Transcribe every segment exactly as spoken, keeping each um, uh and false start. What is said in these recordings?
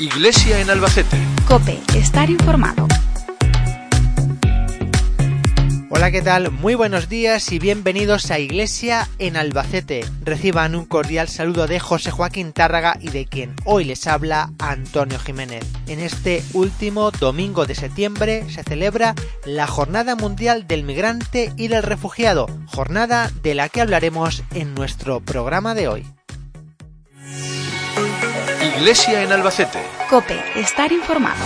Iglesia en Albacete. COPE, estar informado. Hola, ¿qué tal? Muy buenos días y bienvenidos a Iglesia en Albacete. Reciban un cordial saludo de José Joaquín Tárraga y de quien hoy les habla Antonio Jiménez. En este último domingo de septiembre se celebra la Jornada Mundial del Migrante y del Refugiado, jornada de la que hablaremos en nuestro programa de hoy. Iglesia en Albacete. COPE, estar informado.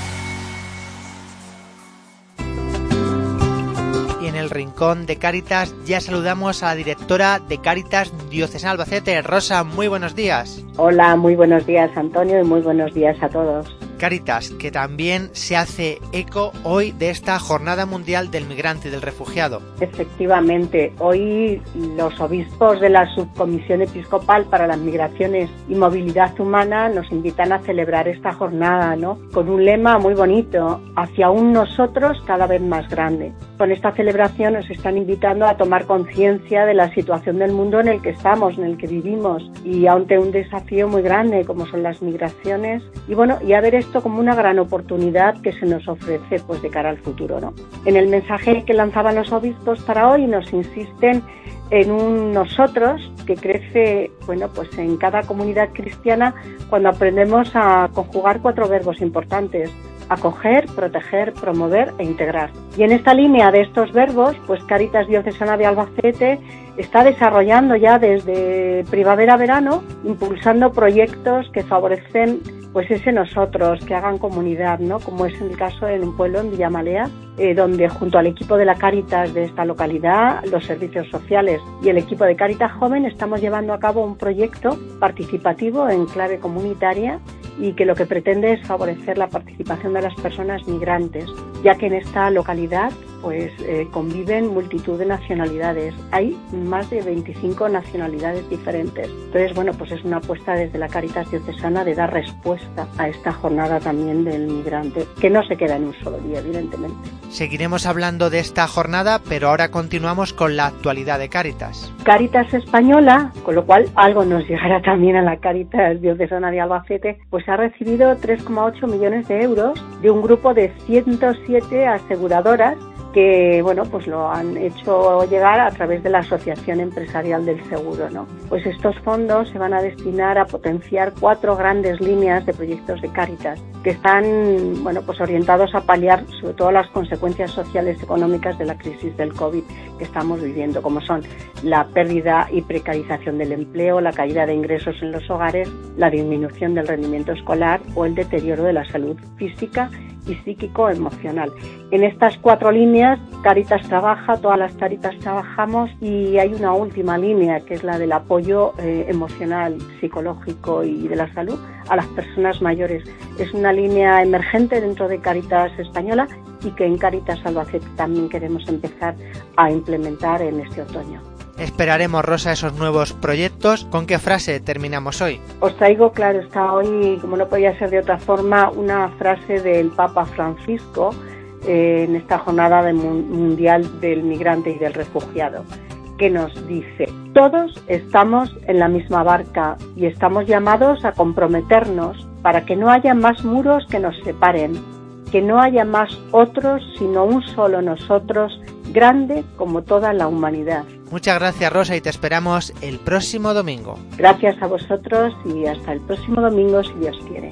Y en el rincón de Cáritas ya saludamos a la directora de Cáritas Diocesana Albacete. Rosa, muy buenos días. Hola, muy buenos días, Antonio, y muy buenos días a todos. Cáritas, que también se hace eco hoy de esta Jornada Mundial del Migrante y del Refugiado. Efectivamente, hoy los obispos de la Subcomisión Episcopal para las Migraciones y Movilidad Humana nos invitan a celebrar esta jornada, ¿no? Con un lema muy bonito, hacia un nosotros cada vez más grande. Con esta celebración nos están invitando a tomar conciencia de la situación del mundo en el que estamos, en el que vivimos, y ante un desafío muy grande como son las migraciones, y bueno, y a ver esto como una gran oportunidad que se nos ofrece pues de cara al futuro, ¿no? En el mensaje que lanzaban los obispos para hoy nos insisten en un nosotros que crece, bueno, pues en cada comunidad cristiana cuando aprendemos a conjugar cuatro verbos importantes: acoger, proteger, promover e integrar. Y en esta línea de estos verbos, pues Cáritas Diocesana de Albacete está desarrollando ya desde primavera-verano, impulsando proyectos que favorecen pues ese nosotros, que hagan comunidad, ¿no? Como es el caso en un pueblo, en Villamalea, eh, donde junto al equipo de la Cáritas de esta localidad, los servicios sociales y el equipo de Cáritas Joven estamos llevando a cabo un proyecto participativo en clave comunitaria y que lo que pretende es favorecer la participación de las personas migrantes, ya que en esta localidad pues eh, conviven multitud de nacionalidades. Hay más de veinticinco nacionalidades diferentes. Entonces, bueno, pues es una apuesta desde la Cáritas Diocesana de dar respuesta a esta jornada también del migrante, que no se queda en un solo día, evidentemente. Seguiremos hablando de esta jornada, pero ahora continuamos con la actualidad de Cáritas. Cáritas Española, con lo cual algo nos llegará también a la Cáritas Diocesana de Albacete, pues ha recibido tres coma ocho millones de euros de un grupo de ciento siete aseguradoras que, bueno, pues lo han hecho llegar a través de la Asociación Empresarial del Seguro, ¿no? Pues estos fondos se van a destinar a potenciar cuatro grandes líneas de proyectos de Cáritas que están, bueno, pues orientados a paliar sobre todo las consecuencias sociales y económicas de la crisis del COVID que estamos viviendo, como son la pérdida y precarización del empleo, la caída de ingresos en los hogares, la disminución del rendimiento escolar o el deterioro de la salud física y psíquico-emocional. En estas cuatro líneas, Cáritas trabaja, todas las Cáritas trabajamos, y hay una última línea que es la del apoyo eh, emocional, psicológico y de la salud a las personas mayores. Es una línea emergente dentro de Cáritas Española y que en Cáritas Albacete también queremos empezar a implementar en este otoño. Esperaremos, Rosa, esos nuevos proyectos. ¿Con qué frase terminamos hoy? Os traigo, claro, está hoy, como no podía ser de otra forma, una frase del Papa Francisco eh, en esta jornada de mundial del migrante y del refugiado, que nos dice: todos estamos en la misma barca y estamos llamados a comprometernos para que no haya más muros que nos separen, que no haya más otros, sino un solo nosotros, grande como toda la humanidad. Muchas gracias, Rosa, y te esperamos el próximo domingo. Gracias a vosotros y hasta el próximo domingo, si Dios quiere.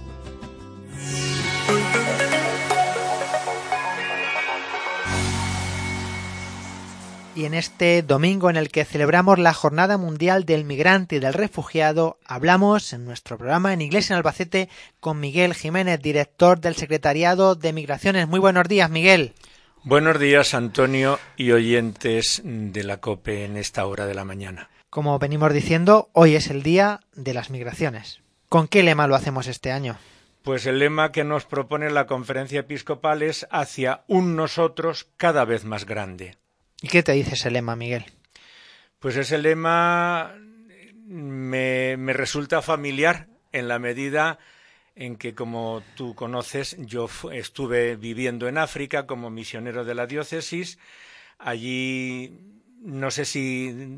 Y en este domingo en el que celebramos la Jornada Mundial del Migrante y del Refugiado, hablamos en nuestro programa en Iglesia en Albacete con Miguel Jiménez, director del Secretariado de Migraciones. Muy buenos días, Miguel. Buenos días, Antonio, y oyentes de la COPE en esta hora de la mañana. Como venimos diciendo, hoy es el Día de las Migraciones. ¿Con qué lema lo hacemos este año? Pues el lema que nos propone la Conferencia Episcopal es hacia un nosotros cada vez más grande. ¿Y qué te dice ese lema, Miguel? Pues ese lema me, me resulta familiar en la medida en que, como tú conoces, yo estuve viviendo en África como misionero de la diócesis. Allí no sé si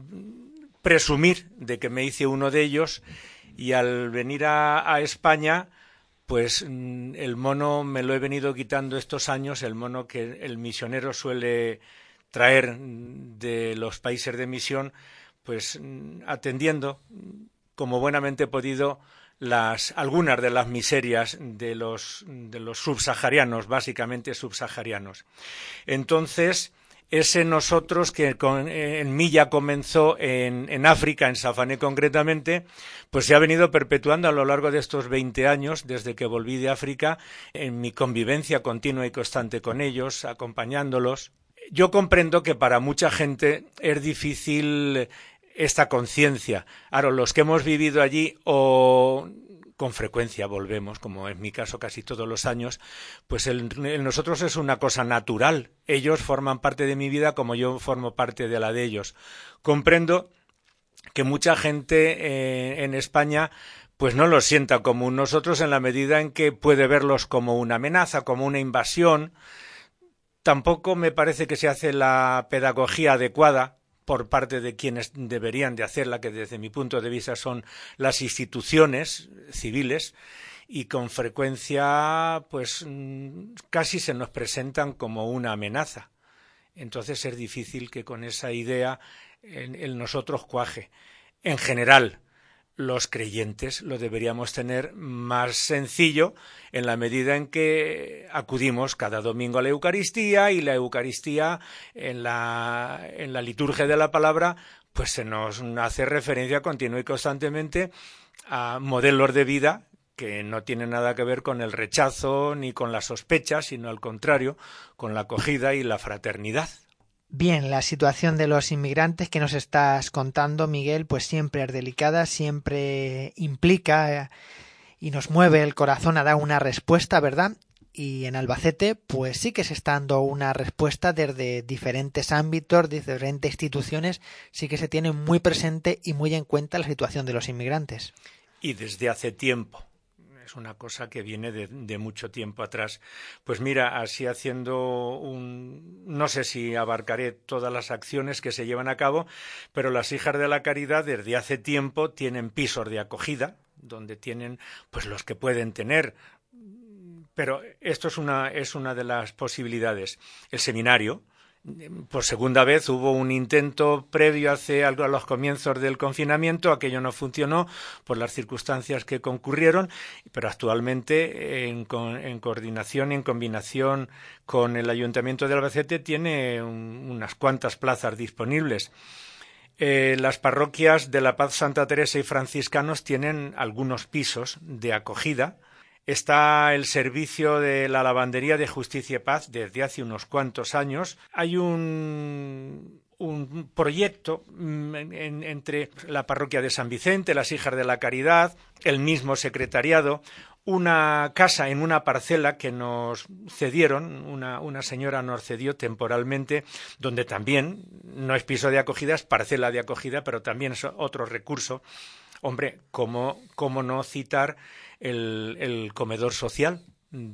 presumir de que me hice uno de ellos, y al venir a, a España pues el mono me lo he venido quitando estos años, el mono que el misionero suele traer de los países de misión, pues atendiendo como buenamente he podido las algunas de las miserias de los de los subsaharianos, básicamente subsaharianos. Entonces, ese nosotros que con, en mí ya comenzó en, en África, en Safané concretamente, pues se ha venido perpetuando a lo largo de estos veinte años, desde que volví de África, en mi convivencia continua y constante con ellos, acompañándolos. Yo comprendo que para mucha gente es difícil esta conciencia. Ahora, los que hemos vivido allí o con frecuencia volvemos, como en mi caso casi todos los años, pues el, el nosotros es una cosa natural. Ellos forman parte de mi vida como yo formo parte de la de ellos. Comprendo que mucha gente eh, en España pues no los sienta como un nosotros en la medida en que puede verlos como una amenaza, como una invasión. Tampoco me parece que se hace la pedagogía adecuada por parte de quienes deberían de hacerla, que desde mi punto de vista son las instituciones civiles, y con frecuencia pues casi se nos presentan como una amenaza. Entonces es difícil que con esa idea el, el nosotros cuaje. En general, los creyentes lo deberíamos tener más sencillo en la medida en que acudimos cada domingo a la Eucaristía, y la Eucaristía en la, en la liturgia de la palabra pues se nos hace referencia continua y constantemente a modelos de vida que no tienen nada que ver con el rechazo ni con la sospecha, sino al contrario, con la acogida y la fraternidad. Bien, la situación de los inmigrantes que nos estás contando, Miguel, pues siempre es delicada, siempre implica y nos mueve el corazón a dar una respuesta, ¿verdad? Y en Albacete, pues sí que se está dando una respuesta desde diferentes ámbitos, diferentes instituciones, sí que se tiene muy presente y muy en cuenta la situación de los inmigrantes. Y desde hace tiempo. Es una cosa que viene de, de mucho tiempo atrás. Pues mira, así haciendo un... no sé si abarcaré todas las acciones que se llevan a cabo, pero las Hijas de la Caridad desde hace tiempo tienen pisos de acogida, donde tienen pues los que pueden tener. Pero esto es una, es una de las posibilidades. El seminario. Por segunda vez hubo un intento previo hace algo a los comienzos del confinamiento, aquello no funcionó por las circunstancias que concurrieron, pero actualmente en, en coordinación y en combinación con el Ayuntamiento de Albacete tiene un, unas cuantas plazas disponibles. Eh, las parroquias de La Paz, Santa Teresa y franciscanos tienen algunos pisos de acogida. Está el servicio de la lavandería de Justicia y Paz desde hace unos cuantos años. Hay un, un proyecto en, en, entre la parroquia de San Vicente, las Hijas de la Caridad, el mismo secretariado, una casa en una parcela que nos cedieron, una, una señora nos cedió temporalmente, donde también no es piso de acogida, es parcela de acogida, pero también es otro recurso. Hombre, ¿cómo, cómo no citar el, el comedor social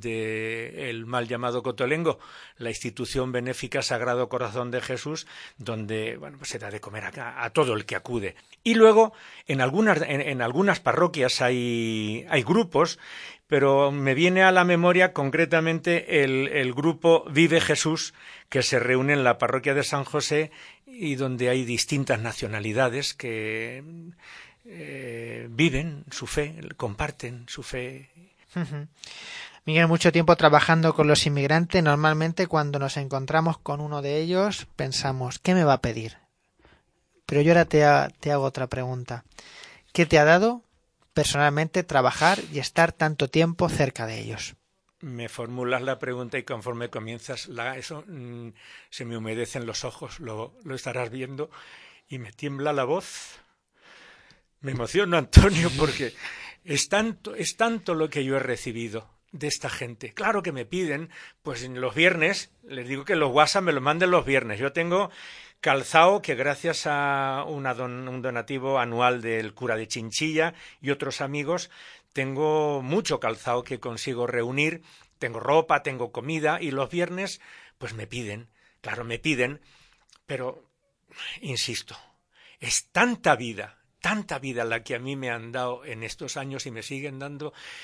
del mal llamado Cotolengo, la institución benéfica Sagrado Corazón de Jesús, donde bueno, pues se da de comer a, a todo el que acude? Y luego, en algunas, en, en algunas parroquias hay, hay grupos, pero me viene a la memoria concretamente el, el grupo Vive Jesús, que se reúne en la parroquia de San José y donde hay distintas nacionalidades que eh, viven su fe, comparten su fe. Uh-huh. Miguel, mucho tiempo trabajando con los inmigrantes. Normalmente cuando nos encontramos con uno de ellos pensamos, ¿qué me va a pedir? Pero yo ahora te, ha, te hago otra pregunta. ¿Qué te ha dado personalmente trabajar y estar tanto tiempo cerca de ellos? Me formulas la pregunta y conforme comienzas la, eso mmm, se me humedecen los ojos, lo, lo estarás viendo, y me tiembla la voz. Me emociono, Antonio, porque es tanto, es tanto lo que yo he recibido de esta gente. Claro que me piden, pues en los viernes, les digo que los WhatsApp me los manden los viernes. Yo tengo calzado que gracias a una don, un donativo anual del cura de Chinchilla y otros amigos, tengo mucho calzado que consigo reunir, tengo ropa, tengo comida, y los viernes pues me piden, claro, me piden, pero insisto, es tanta vida, tanta vida la que a mí me han dado en estos años y me siguen dando.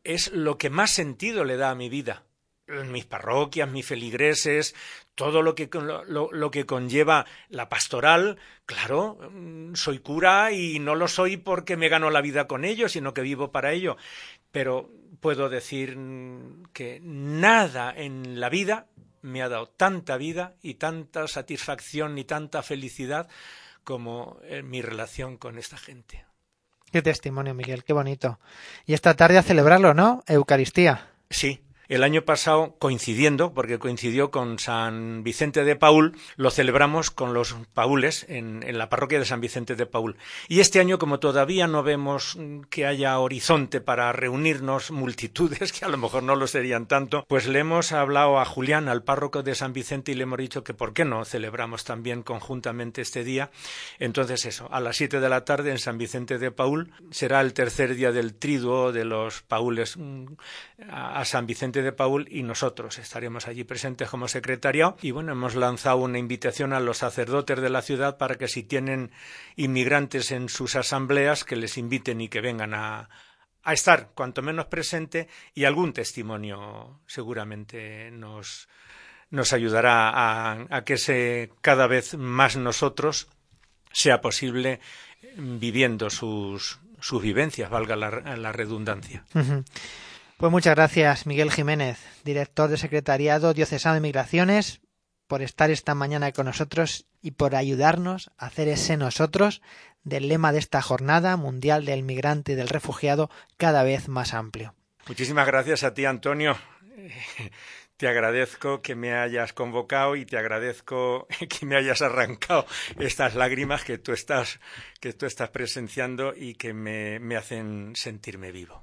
es lo que más sentido le da a mi vida. Mis parroquias, mis feligreses, todo lo que, lo, lo que conlleva la pastoral. Claro, soy cura y no lo soy porque me gano la vida con ello, sino que vivo para ello. Pero puedo decir que nada en la vida me ha dado tanta vida y tanta satisfacción y tanta felicidad como en mi relación con esta gente. Qué testimonio, Miguel, qué bonito. Y esta tarde a celebrarlo, ¿no? Eucaristía. Sí. El año pasado, coincidiendo, porque coincidió con San Vicente de Paúl, lo celebramos con los paules en, en la parroquia de San Vicente de Paúl. Y este año, como todavía no vemos que haya horizonte para reunirnos multitudes, que a lo mejor no lo serían tanto, pues le hemos hablado a Julián, al párroco de San Vicente, y le hemos dicho que por qué no celebramos también conjuntamente este día. Entonces eso, a las siete de la tarde en San Vicente de Paúl será el tercer día del triduo de los paules a San Vicente de Paúl, y nosotros estaremos allí presentes como secretariado. Y bueno, hemos lanzado una invitación a los sacerdotes de la ciudad para que si tienen inmigrantes en sus asambleas, que les inviten y que vengan a, a estar cuanto menos presente, y algún testimonio seguramente nos, nos ayudará a, a que se, cada vez más nosotros sea posible viviendo sus, sus vivencias, valga la, la redundancia. Uh-huh. Pues muchas gracias, Miguel Jiménez, director de Secretariado Diocesano de Migraciones, por estar esta mañana con nosotros y por ayudarnos a hacer ese nosotros del lema de esta Jornada Mundial del Migrante y del Refugiado cada vez más amplio. Muchísimas gracias a ti, Antonio. Te agradezco que me hayas convocado y te agradezco que me hayas arrancado estas lágrimas que tú estás, que tú estás presenciando y que me, me hacen sentirme vivo.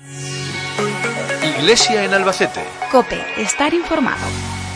Iglesia en Albacete. COPE, estar informado.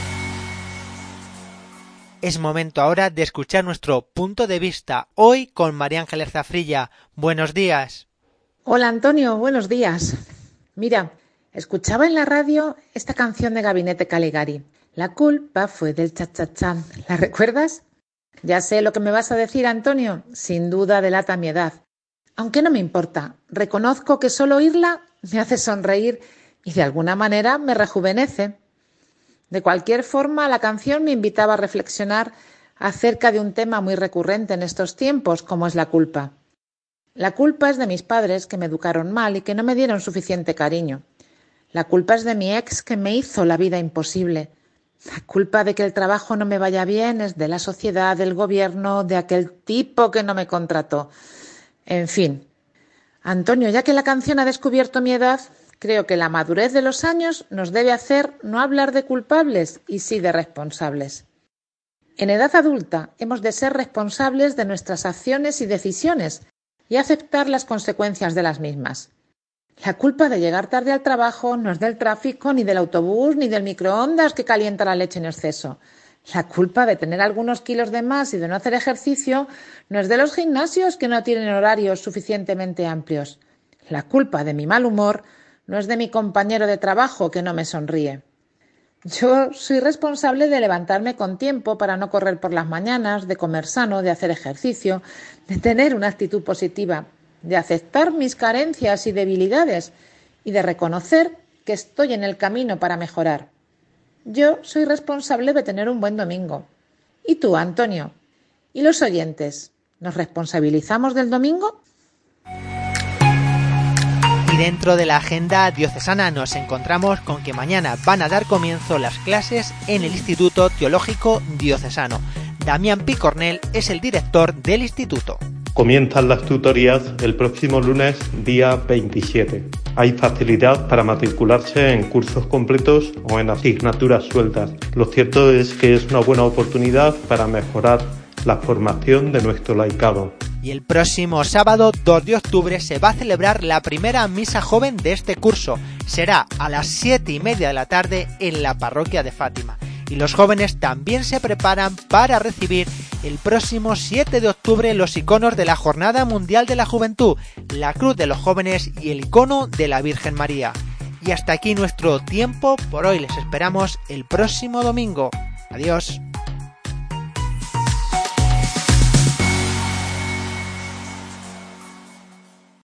Es momento ahora de escuchar nuestro punto de vista, hoy con María Ángeles Zafrilla. Buenos días. Hola Antonio, buenos días. Mira, escuchaba en la radio esta canción de Gabinete Caligari. La culpa fue del cha-cha-cha. ¿La recuerdas? Ya sé lo que me vas a decir, Antonio. Sin duda delata mi edad. Aunque no me importa, reconozco que solo oírla me hace sonreír y de alguna manera me rejuvenece. De cualquier forma, la canción me invitaba a reflexionar acerca de un tema muy recurrente en estos tiempos, como es la culpa. La culpa es de mis padres, que me educaron mal y que no me dieron suficiente cariño. La culpa es de mi ex, que me hizo la vida imposible. La culpa de que el trabajo no me vaya bien es de la sociedad, del gobierno, de aquel tipo que no me contrató. En fin. Antonio, ya que la canción ha descubierto mi edad, creo que la madurez de los años nos debe hacer no hablar de culpables y sí de responsables. En edad adulta hemos de ser responsables de nuestras acciones y decisiones y aceptar las consecuencias de las mismas. La culpa de llegar tarde al trabajo no es del tráfico, ni del autobús, ni del microondas que calienta la leche en exceso. La culpa de tener algunos kilos de más y de no hacer ejercicio no es de los gimnasios que no tienen horarios suficientemente amplios. La culpa de mi mal humor no es de mi compañero de trabajo que no me sonríe. Yo soy responsable de levantarme con tiempo para no correr por las mañanas, de comer sano, de hacer ejercicio, de tener una actitud positiva, de aceptar mis carencias y debilidades y de reconocer que estoy en el camino para mejorar. Yo soy responsable de tener un buen domingo. ¿Y tú, Antonio? ¿Y los oyentes? ¿Nos responsabilizamos del domingo? Y dentro de la agenda diocesana nos encontramos con que mañana van a dar comienzo las clases en el Instituto Teológico Diocesano. Damián Picornell es el director del instituto. Comienzan las tutorías el próximo lunes, día veintisiete. Hay facilidad para matricularse en cursos completos o en asignaturas sueltas. Lo cierto es que es una buena oportunidad para mejorar la formación de nuestro laicado. Y el próximo sábado dos de octubre se va a celebrar la primera misa joven de este curso. Será a las siete y media de la tarde en la parroquia de Fátima. Y los jóvenes también se preparan para recibir el próximo siete de octubre los iconos de la Jornada Mundial de la Juventud, la Cruz de los Jóvenes y el icono de la Virgen María. Y hasta aquí nuestro tiempo por hoy. Les esperamos el próximo domingo. Adiós.